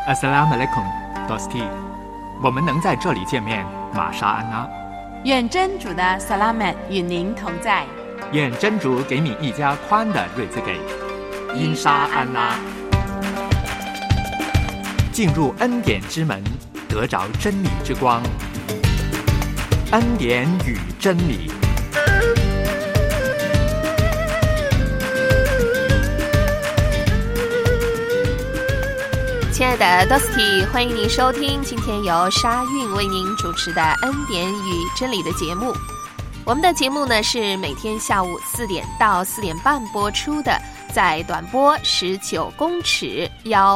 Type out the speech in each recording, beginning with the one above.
Assalamualaikum, Dosti。我们能在这里见面，玛莎安娜。 愿真主的 Salamat 与您同在。 愿真主给你一家宽的日子给。因沙安拉。进入恩典之门，得着真理之光。恩典与真理。 亲爱的 Dusty， 欢迎您收听今天由沙韵为您主持的恩典与真理的节目。我们的节目呢是每天下午4点到4点半播出的，在短波19公尺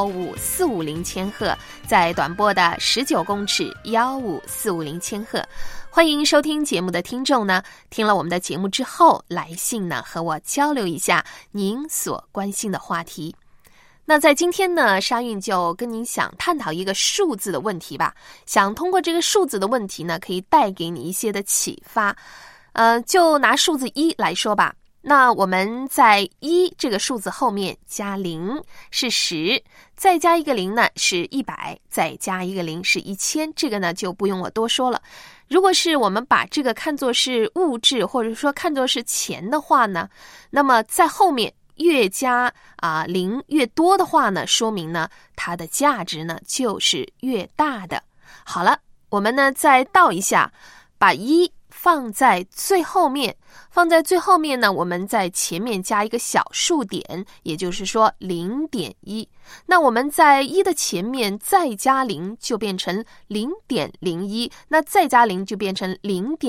15450千赫，在短波的19公尺15450千赫。欢迎收听节目的听众呢，听了我们的节目之后，来信呢和我交流一下您所关心的话题。那在今天呢，沙韵就跟您想探讨一个数字的问题吧，想通过这个数字的问题呢，可以带给你一些的启发。就拿数字1来说吧，那我们在1这个数字后面加0是10，再加一个0呢是100，再加一个0是1000，这个呢就不用我多说了。如果是我们把这个看作是物质，或者说看作是钱的话呢，那么在后面越加0越多的话呢，说明呢它的价值呢就是越大的。好了，我们呢再倒一下，把1放在最后面，呢我们在前面加一个小数点，也就是说 0.1， 那我们在1的前面再加0就变成 0.01， 那再加0就变成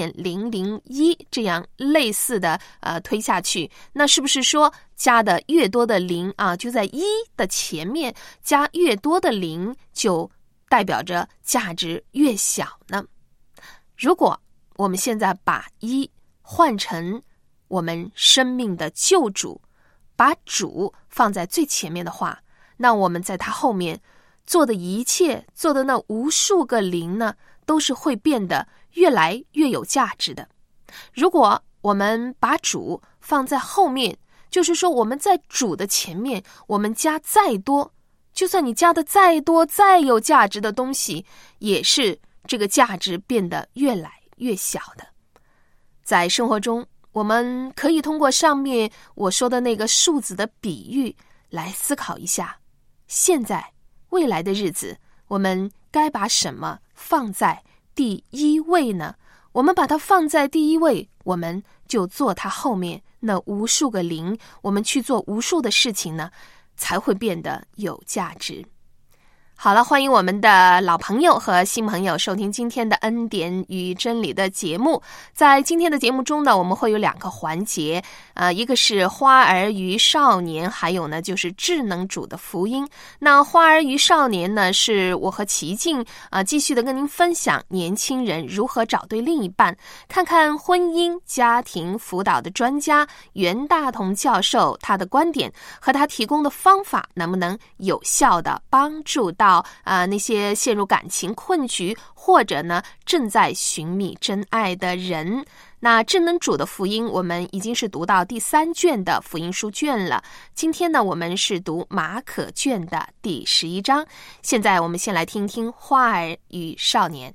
0.001， 这样类似的推下去，那是不是说加的越多的0就在1的前面加越多的0，就代表着价值越小呢？如果我们现在把1换成我们生命的救主，把主放在最前面的话，那我们在他后面做的一切，做的那无数个0呢，都是会变得越来越有价值的。如果我们把主放在后面，就是说我们在主的前面，我们加再多，就算你加的再多再有价值的东西，也是这个价值变得越来越小的。在生活中，我们可以通过上面我说的那个数字的比喻来思考一下，现在未来的日子，我们该把什么放在第一位呢？我们把它放在第一位，我们就做它后面那无数个0，我们去做无数的事情呢，才会变得有价值。好了，欢迎我们的老朋友和新朋友收听今天的恩典与真理的节目。在今天的节目中呢，我们会有2个环节，一个是花儿与少年，还有呢就是智能主的福音。那花儿与少年呢，是我和齐静继续的跟您分享年轻人如何找对另一半，看看婚姻家庭辅导的专家袁大同教授他的观点和他提供的方法能不能有效的帮助到那些陷入感情困局或者呢正在寻觅真爱的人。那智能主的福音我们已经是读到第3卷的福音书卷了，今天呢我们是读马可卷的第11章。现在我们先来听听花儿与少年。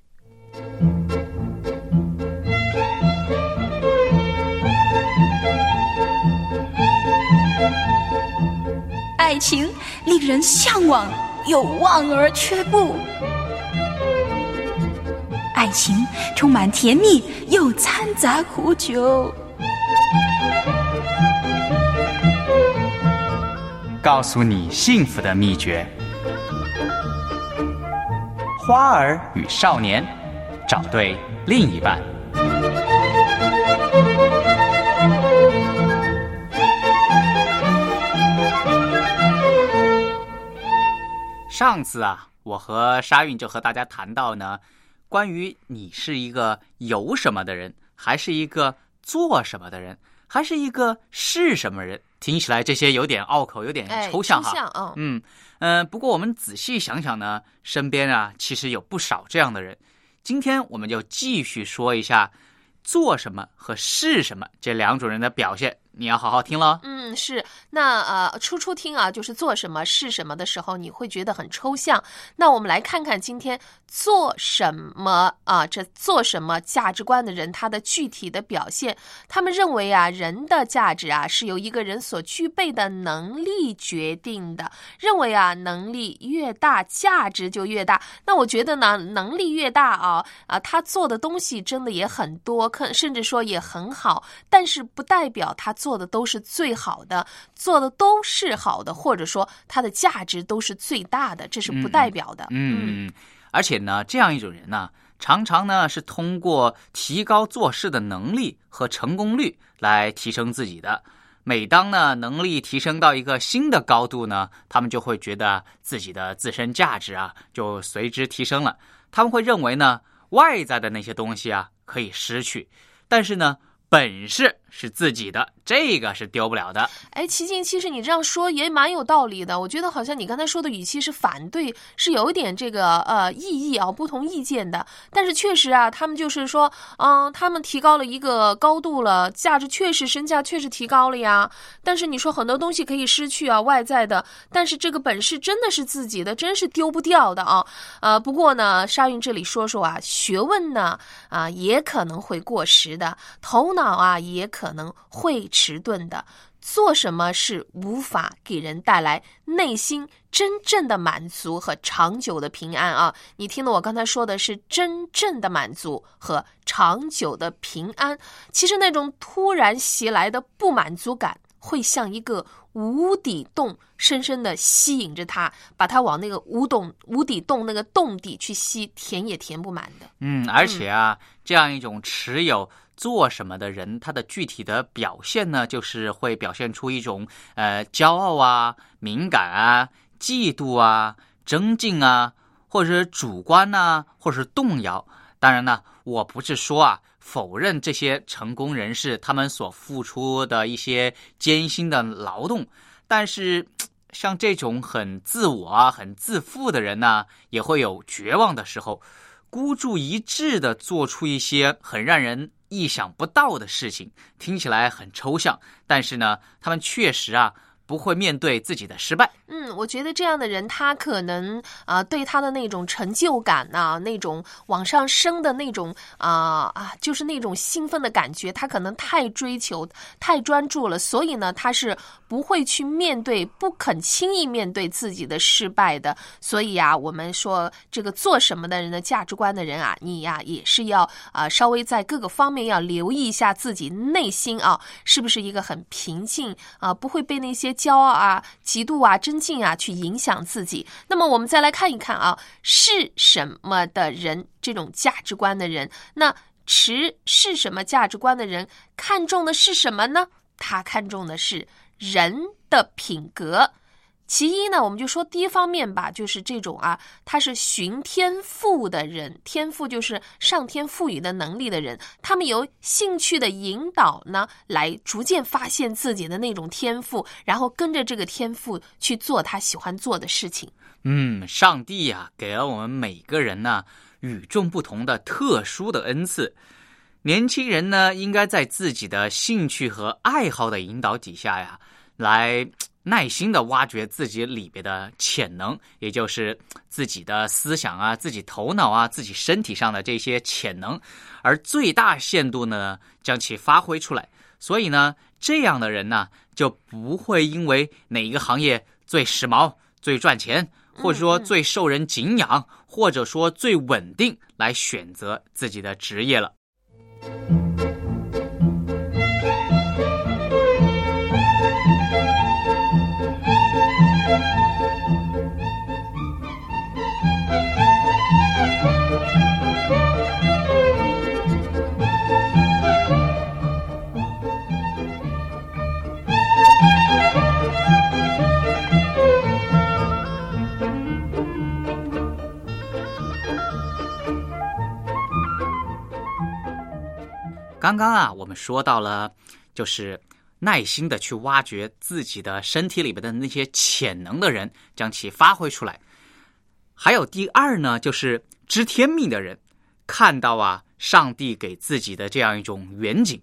爱情令人向往又望而却步，爱情充满甜蜜又掺杂苦酒。 告诉你幸福的秘诀。花儿与少年，找对另一半。上次我和沙韵就和大家谈到呢，关于你是一个有什么的人，还是一个做什么的人，还是一个是什么人，听起来这些有点拗口，有点抽象哈。不过我们仔细想想呢，身边其实有不少这样的人。今天我们就继续说一下做什么和是什么这2种人的表现你要好好听了。 是。那初听啊，就是做什么是什么的时候，你会觉得很抽象。那我们来看看今天做什么啊，这做什么价值观的人，他的具体的表现。他们认为啊，人的价值啊是由一个人所具备的能力决定的。认为啊，能力越大，价值就越大。那我觉得呢，能力越大他做的东西真的也很多，甚至说也很好，但是不代表他做的都是最好的，做的都是好的，或者说他的价值都是最大的，这是不代表的。 而且呢，这样一种人呢，常常呢是通过提高做事的能力和成功率来提升自己的。每当呢能力提升到一个新的高度呢，他们就会觉得自己的自身价值啊就随之提升了。他们会认为呢，外在的那些东西啊可以失去，但是呢本事是自己的，这个是丢不了的。 齐静，其实你这样说也蛮有道理的。我觉得好像你刚才说的语气是反对，是有一点这个异议啊，不同意见的。但是确实啊，他们就是说，他们提高了一个高度了，价值确实身价确实提高了呀。但是你说很多东西可以失去啊，外在的，但是这个本事真的是自己的，真是丢不掉的啊。不过呢，沙韵这里说啊，学问呢也可能会过时的，头脑啊也可能会迟钝的。做什么是无法给人带来内心真正的满足和长久的平安啊！你听了我刚才说的是真正的满足和长久的平安。其实那种突然袭来的不满足感会像一个无底洞深深地吸引着他，把他往那个无底洞那个洞底去吸，填也填不满的。 而且啊，这样一种持有做什么的人，他的具体的表现呢，就是会表现出一种骄傲啊、敏感啊、嫉妒啊、争竞啊，或者是主观啊，或者是动摇。当然呢，我不是说否认这些成功人士他们所付出的一些艰辛的劳动，但是像这种很自我很自负的人呢，也会有绝望的时候，孤注一掷的做出一些很让人意想不到的事情。听起来很抽象，但是呢，他们确实不会面对自己的失败。 我觉得这样的人，他可能对他的那种成就感那种往上升的那种就是那种兴奋的感觉，他可能太追求、太专注了，所以呢，他是不会去面对，不肯轻易面对自己的失败的。所以我们说这个做什么的人的价值观的人你也是要稍微在各个方面要留意一下自己内心是不是一个很平静不会被那些骄傲嫉妒争竞去影响自己。那么我们再来看一看是什么的人，这种价值观的人，那持是什么价值观的人看重的是什么呢？他看重的是人的品格。其一呢，我们就说第一方面吧，就是这种他是寻天赋的人，天赋就是上天赋予的能力的人，他们有兴趣的引导呢，来逐渐发现自己的那种天赋，然后跟着这个天赋去做他喜欢做的事情。 上帝给了我们每个人呢与众不同的特殊的恩赐。年轻人呢，应该在自己的兴趣和爱好的引导底下来耐心的挖掘自己里边的潜能，也就是自己的思想自己头脑自己身体上的这些潜能，而最大限度呢将其发挥出来。所以呢，这样的人呢就不会因为哪一个行业最时髦、最赚钱，或者说最受人敬仰，或者说最稳定来选择自己的职业了。刚刚我们说到了，就是耐心的去挖掘自己的身体里边的那些潜能的人，将其发挥出来。还有第二呢，就是知天命的人，看到上帝给自己的这样一种远景，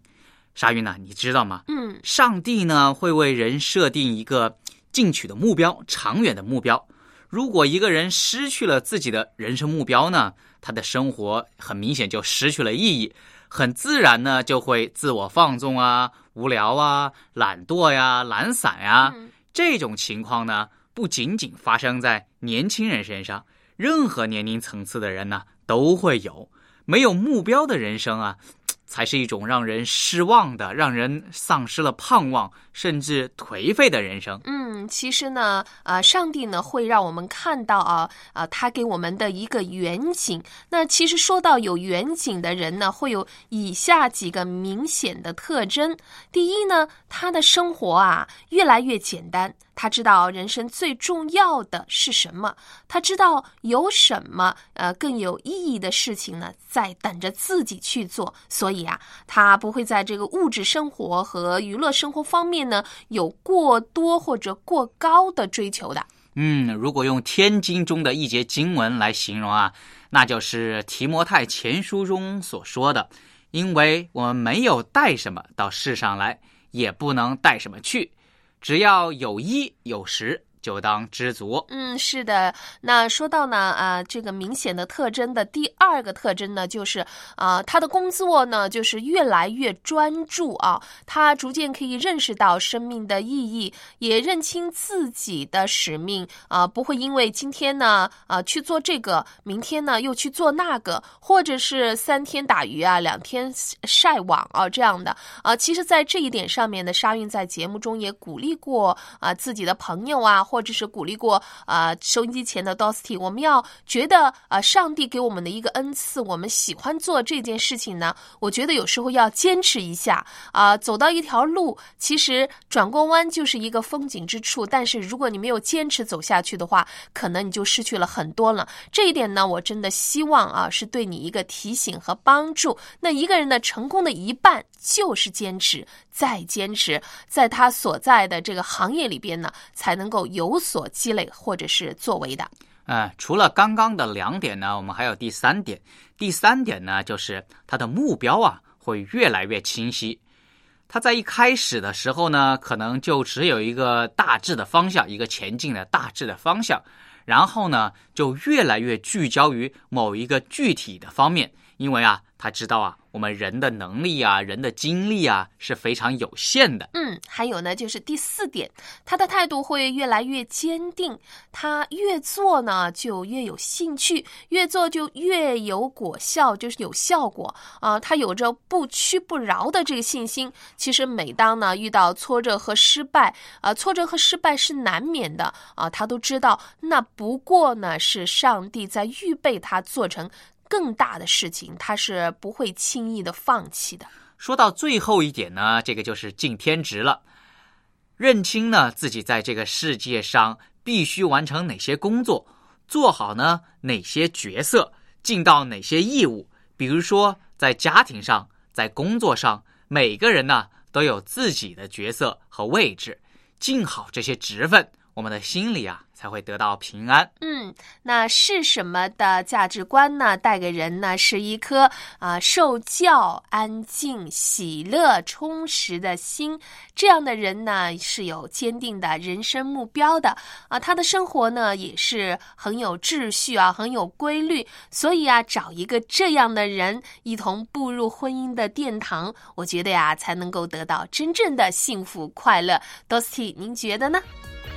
沙云呢，你知道吗？上帝呢会为人设定一个进取的目标，长远的目标。如果一个人失去了自己的人生目标呢，他的生活很明显就失去了意义，很自然呢就会自我放纵啊、无聊啊、懒惰呀、懒散呀。这种情况呢，不仅仅发生在年轻人身上，任何年龄层次的人呢都会有。没有目标的人生啊，才是一种让人失望的、让人丧失了盼望，甚至颓废的人生。 其实呢，上帝呢会让我们看到他给我们的一个远景。那其实说到有远景的人呢，会有以下几个明显的特征。第一呢，他的生活越来越简单。他知道人生最重要的是什么，他知道有什么更有意义的事情呢在等着自己去做，所以他不会在这个物质生活和娱乐生活方面呢有过多或者过高的追求的。 如果用天经中的一节经文来形容那就是提摩太前书中所说的，因为我们没有带什么到世上来，也不能带什么去，只要有衣有食，就当知足。 是的。那说到呢这个明显的特征的第二个特征呢，就是他的工作呢就是越来越专注他逐渐可以认识到生命的意义，也认清自己的使命不会因为今天呢去做这个，明天呢又去做那个，或者是3天打鱼2天晒网这样的其实在这一点上面呢，沙韵在节目中也鼓励过自己的朋友或者是鼓励过收音机前的 Dosty， 我们要觉得上帝给我们的一个恩赐，我们喜欢做这件事情呢，我觉得有时候要坚持一下走到一条路，其实转过弯就是一个风景之处，但是如果你没有坚持走下去的话，可能你就失去了很多了。这一点呢，我真的希望是对你一个提醒和帮助。那一个人的成功的一半就是坚持，再坚持，在他所在的这个行业里边呢，才能够有所积累或者是作为的。 除了刚刚的2点呢，我们还有第3点。第3点呢，就是他的目标会越来越清晰。他在一开始的时候呢，可能就只有一个大致的方向，一个前进的大致的方向，然后呢，就越来越聚焦于某一个具体的方面，因为他知道我们人的能力人的精力是非常有限的。 还有呢，就是第4点，他的态度会越来越坚定，他越做呢就越有兴趣，越做就越有果效，就是有效果他有着不屈不挠的这个信心。其实每当呢遇到挫折和失败挫折和失败是难免的他都知道那不过呢是上帝在预备他做成更大的事情，他是不会轻易的放弃的。 说到最后一点呢，这个就是尽天职了，认清呢自己在这个世界上必须完成哪些工作，做好呢哪些角色，尽到哪些义务。比如说在家庭上，在工作上，每个人呢都有自己的角色和位置，尽好这些职分，我们的心里才会得到平安。 那是什么的价值观呢？带给人呢是一颗受教、安静、喜乐、充实的心。这样的人呢是有坚定的人生目标的他的生活呢也是很有秩序很有规律。所以找一个这样的人一同步入婚姻的殿堂，我觉得才能够得到真正的幸福快乐。 Dosty， 您觉得呢？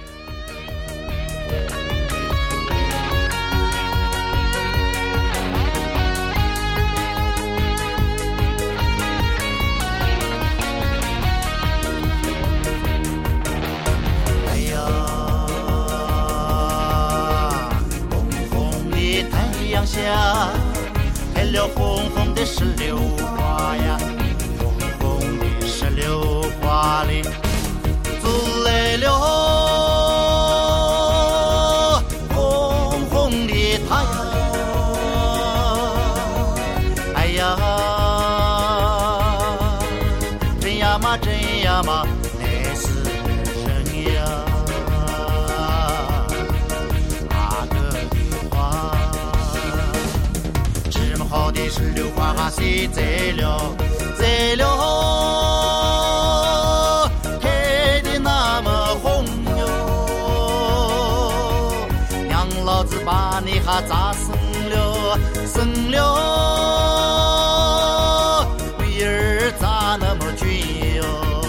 下开了红红的石榴花呀，红红的石榴花里滋来了红红的太阳。哎呀，真呀嘛真呀嘛，乃是人呀。好的石榴花谢在了，在了。 子把你哈砸死了，死了，鱼儿咋那么俊哟？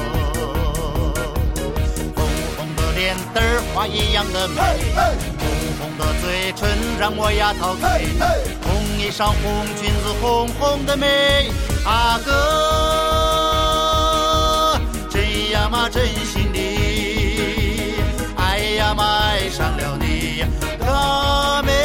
红红的脸蛋儿花一样的美，红红的嘴唇让我呀陶醉，红衣裳红裙子红红的美，阿哥真呀嘛真心的爱呀嘛爱上了你阿妹。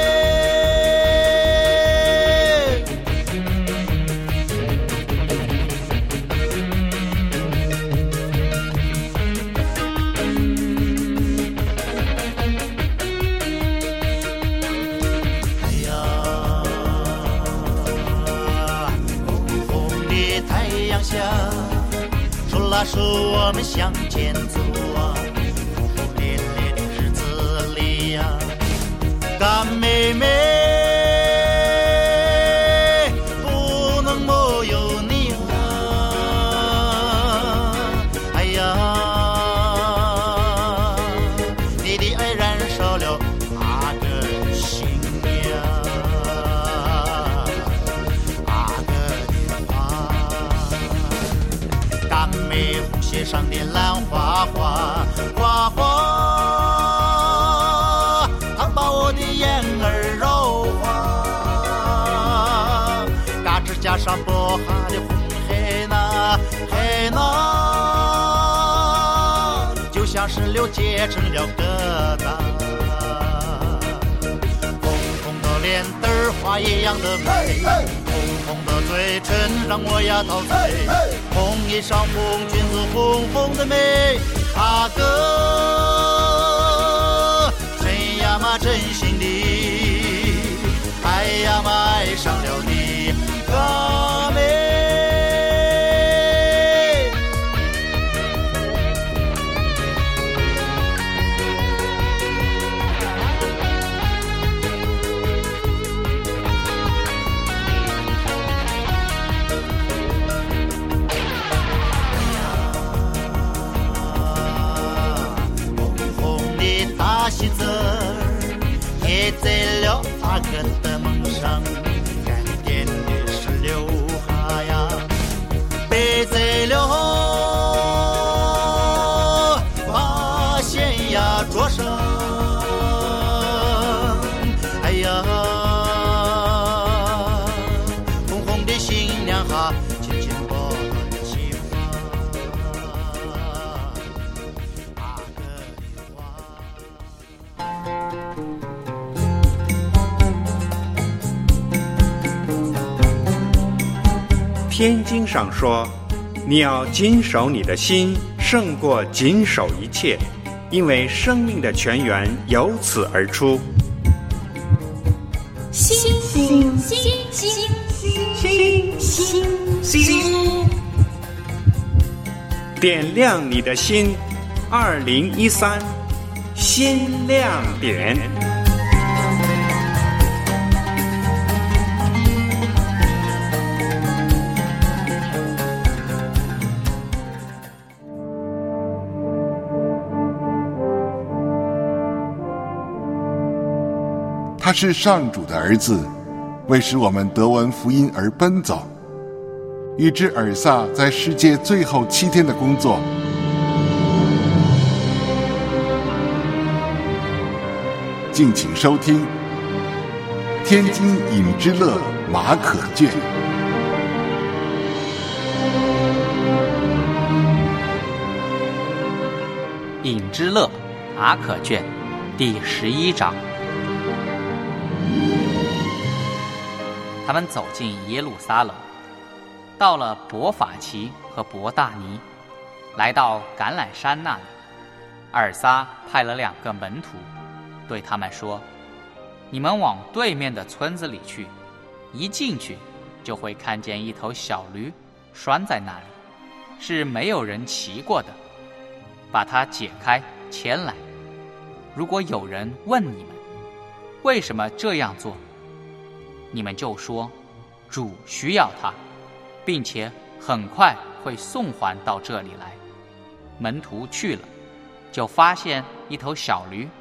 哎呀，红红的太阳下，手拉手我们向前走啊，轰轰烈烈的日子里呀，干妹妹不能没有你啊！哎呀，你的爱燃烧了阿哥的心呀，阿哥的花。干妹红鞋上的兰花花，花花，它把我的眼儿揉花。嘎吱加上薄哈的红黑呐，黑呐，就像石榴结成了疙瘩。红红的脸蛋儿花一样的美，红红的嘴唇让我呀陶醉，红衣裳红裙子红红的美，阿哥真呀嘛真心的爱呀嘛爱上了你阿妹。大喜字也在了阿哥的梦上，干点的是刘海呀，背在了八仙呀桌上。哎呀，红红的新娘哈，轻轻抱了媳妇。 天经上说，你要谨守你的心，胜过谨守一切，因为生命的泉源由此而出。 心心心心心心心， 点亮你的心，2013心亮点。 他是上主的儿子，为使我们得闻福音而奔走，预知尔撒在世界最后7天的工作。敬请收听《天津影之乐》马可卷。 影之乐马可卷第11章。他们走进耶路撒冷，到了伯法其和伯大尼，来到橄榄山那里。尔撒派了2个门徒，对他们说：你们往对面的村子里去，一进去就会看见一头小驴拴在那里，是没有人骑过的，把它解开牵来。如果有人问你们为什么这样做，你们就说主需要它，并且很快会送还到这里来。门徒去了，就发现一头小驴，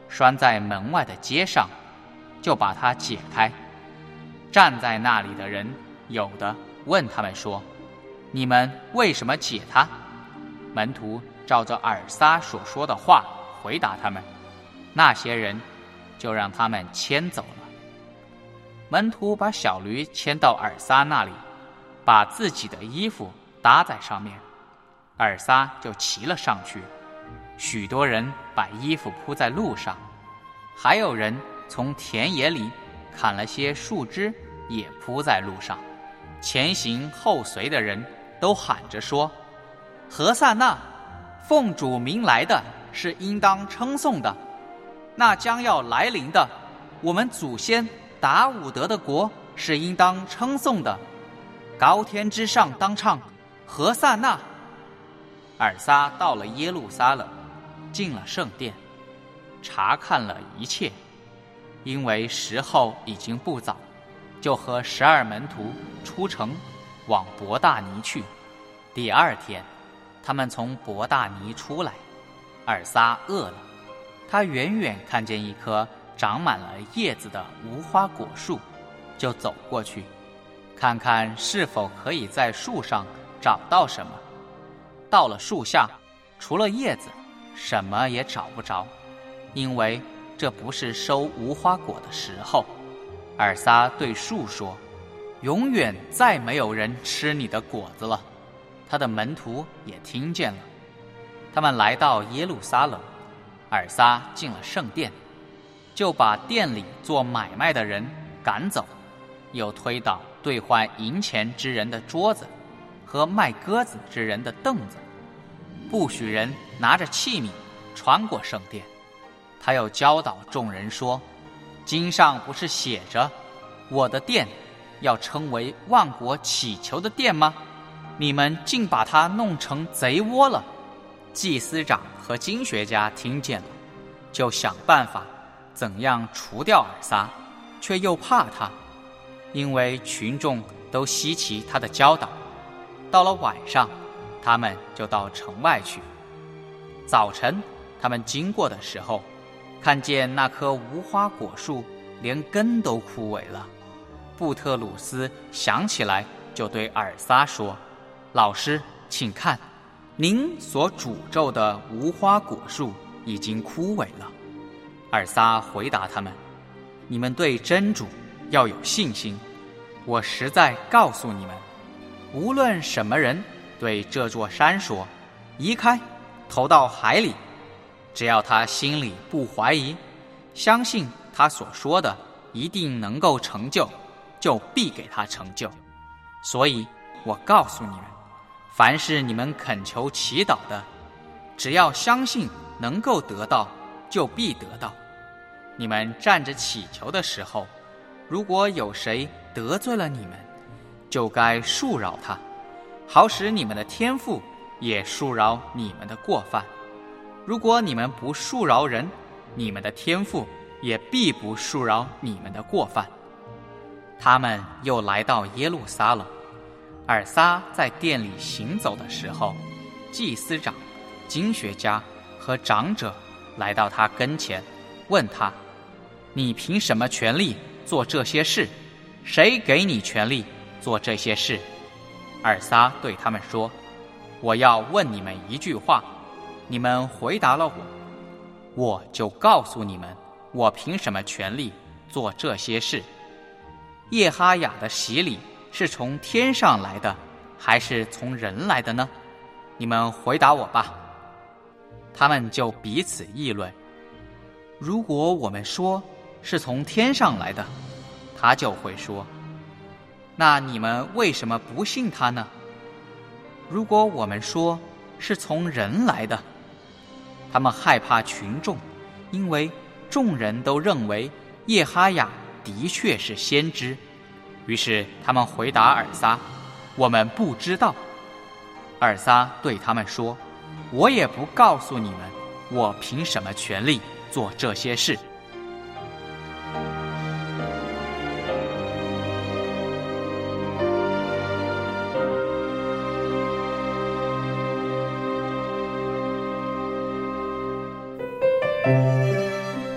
拴在门外的街上，就把它解开。站在那里的人有的问他们说：你们为什么解它？门徒照着尔撒所说的话回答他们，那些人就让他们牵走了。门徒把小驴牵到尔撒那里，把自己的衣服搭在上面，尔撒就骑了上去。许多人把衣服铺在路上，还有人从田野里砍了些树枝也铺在路上。前行后随的人都喊着说：何塞那，奉主名来的是应当称颂的，那将要来临的，我们祖先达伍德的国是应当称颂的。高天之上当唱何塞那。尔撒到了耶路撒冷，进了圣殿，查看了一切，因为时候已经不早，就和12门徒出城往伯大尼去。第二天，他们从伯大尼出来，尔撒饿了，他远远看见一棵长满了叶子的无花果树，就走过去，看看是否可以在树上找到什么。到了树下，除了叶子，什么也找不着，因为这不是收无花果的时候。尔撒对树说：永远再没有人吃你的果子了。他的门徒也听见了。他们来到耶路撒冷，尔撒进了圣殿，就把店里做买卖的人赶走，又推倒兑换银钱之人的桌子和卖鸽子之人的凳子，不许人拿着器皿穿过圣殿。他又教导众人说：经上不是写着，我的殿要称为万国祈求的殿吗？你们竟把它弄成贼窝了。祭司长和经学家听见了，就想办法怎样除掉尔撒，却又怕他，因为群众都稀奇他的教导。到了晚上，他们就到城外去。早晨他们经过的时候，看见那棵无花果树连根都枯萎了。布特鲁斯想起来，就对尔撒说：老师，请看，您所诅咒的无花果树已经枯萎了。尔撒回答他们：你们对真主要有信心。我实在告诉你们，无论什么人对这座山说：移开，投到海里，只要他心里不怀疑，相信他所说的一定能够成就，就必给他成就。所以我告诉你们，凡是你们恳求祈祷的，只要相信能够得到，就必得到。你们站着祈求的时候，如果有谁得罪了你们，就该恕饶他，好使你们的天父也恕饶你们的过犯。如果你们不恕饶人，你们的天父也必不恕饶你们的过犯。他们又来到耶路撒冷。尔撒在殿里行走的时候，祭司长、经学家和长者来到他跟前，问他：你凭什么权力做这些事？谁给你权力做这些事？尔撒对他们说：我要问你们一句话，你们回答了我，我就告诉你们，我凭什么权力做这些事。耶哈雅的洗礼是从天上来的，还是从人来的呢？你们回答我吧。他们就彼此议论，如果我们说是从天上来的，他就会说：那你们为什么不信他呢？如果我们说是从人来的，他们害怕群众，因为众人都认为耶哈雅的确是先知。于是他们回答尔撒：我们不知道。尔撒对他们说：我也不告诉你们，我凭什么权力做这些事。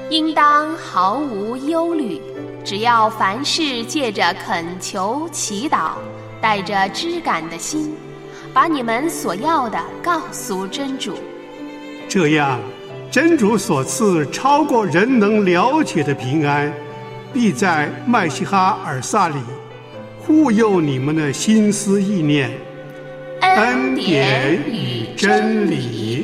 应当毫无忧虑，只要凡事借着恳求祈祷，带着知感的心，把你们所要的告诉真主。 这样，真主所赐超过人能了解的平安，必在麦西哈尔萨里护佑你们的心思意念。恩典与真理。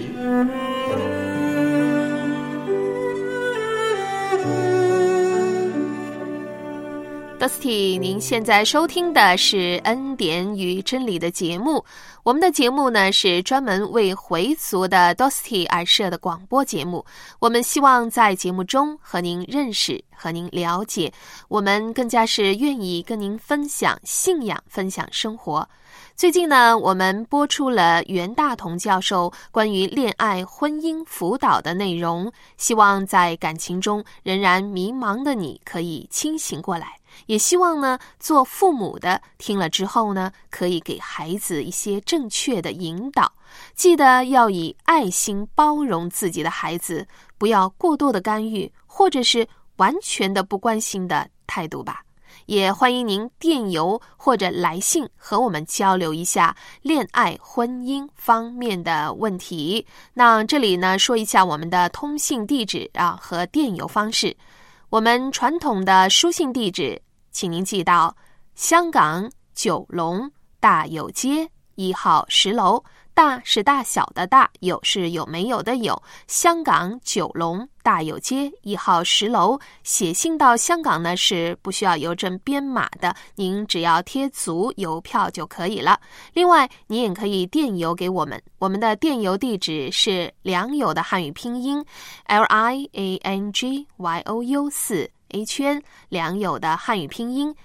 Dusty， 您现在收听的是恩典与真理的节目。我们的节目呢是专门为回族的 Dusty 而设的广播节目。我们希望在节目中和您认识、和您了解，我们更加是愿意跟您分享信仰、分享生活。最近呢，我们播出了袁大同教授关于恋爱、婚姻辅导的内容，希望在感情中仍然迷茫的你可以清醒过来。也希望呢，做父母的听了之后呢，可以给孩子一些正确的引导。记得要以爱心包容自己的孩子，不要过多的干预，或者是完全的不关心的态度吧。也欢迎您电邮或者来信和我们交流一下恋爱、婚姻方面的问题。那这里呢，说一下我们的通信地址和电邮方式。我们传统的书信地址，请您寄到香港九龙大有街1号10楼，大是大小的大，有是有没有的有，香港九龙大有街1号10楼。写信到香港呢是不需要邮政编码的，您只要贴足邮票就可以了。另外你也可以电邮给我们，我们的电邮地址是良友的汉语拼音 LIANGYOU4 A 圈，良友的汉语拼音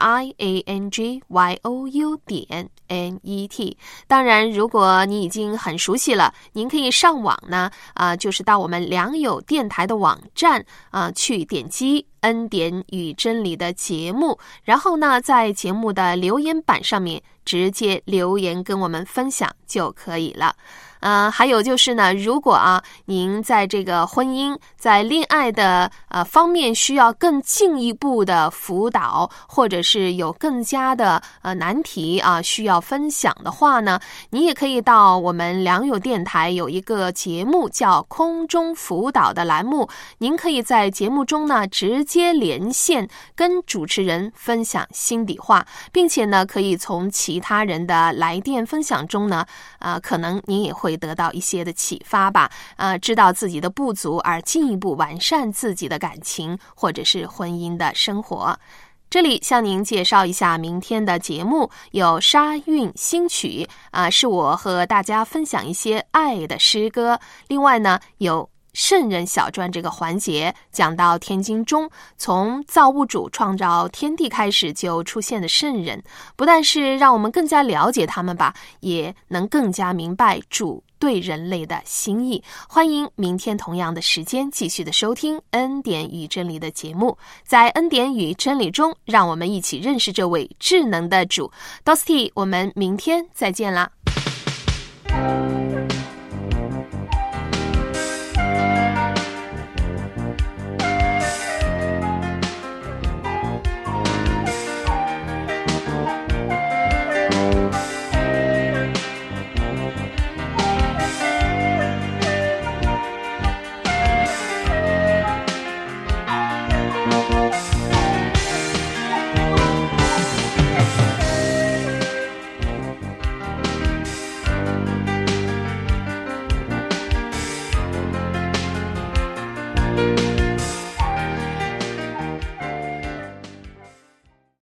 LIANGYOU.NET。 当然如果你已经很熟悉了，您可以上网呢就是到我们良友电台的网站去点击恩典与真理的节目，然后呢在节目的留言板上面直接留言跟我们分享就可以了。还有就是呢，如果您在这个婚姻、在恋爱的方面需要更进一步的辅导，或者是有更加的难题需要分享的话呢，你也可以到我们良友电台有一个节目叫空中辅导的栏目，您可以在节目中呢直接连线跟主持人分享心底话，并且呢可以从其他人的来电分享中呢可能您也会得到一些的启发吧，知道自己的不足而进一步完善自己的感情或者是婚姻的生活。这里向您介绍一下明天的节目，有沙韵新曲是我和大家分享一些爱的诗歌。另外呢，有圣人小传这个环节，讲到天经中从造物主创造天地开始就出现的圣人，不但是让我们更加了解他们吧，也能更加明白主对人类的心意。欢迎明天同样的时间继续的收听恩典与真理的节目，在恩典与真理中，让我们一起认识这位智能的主。Dusty， 我们明天再见啦。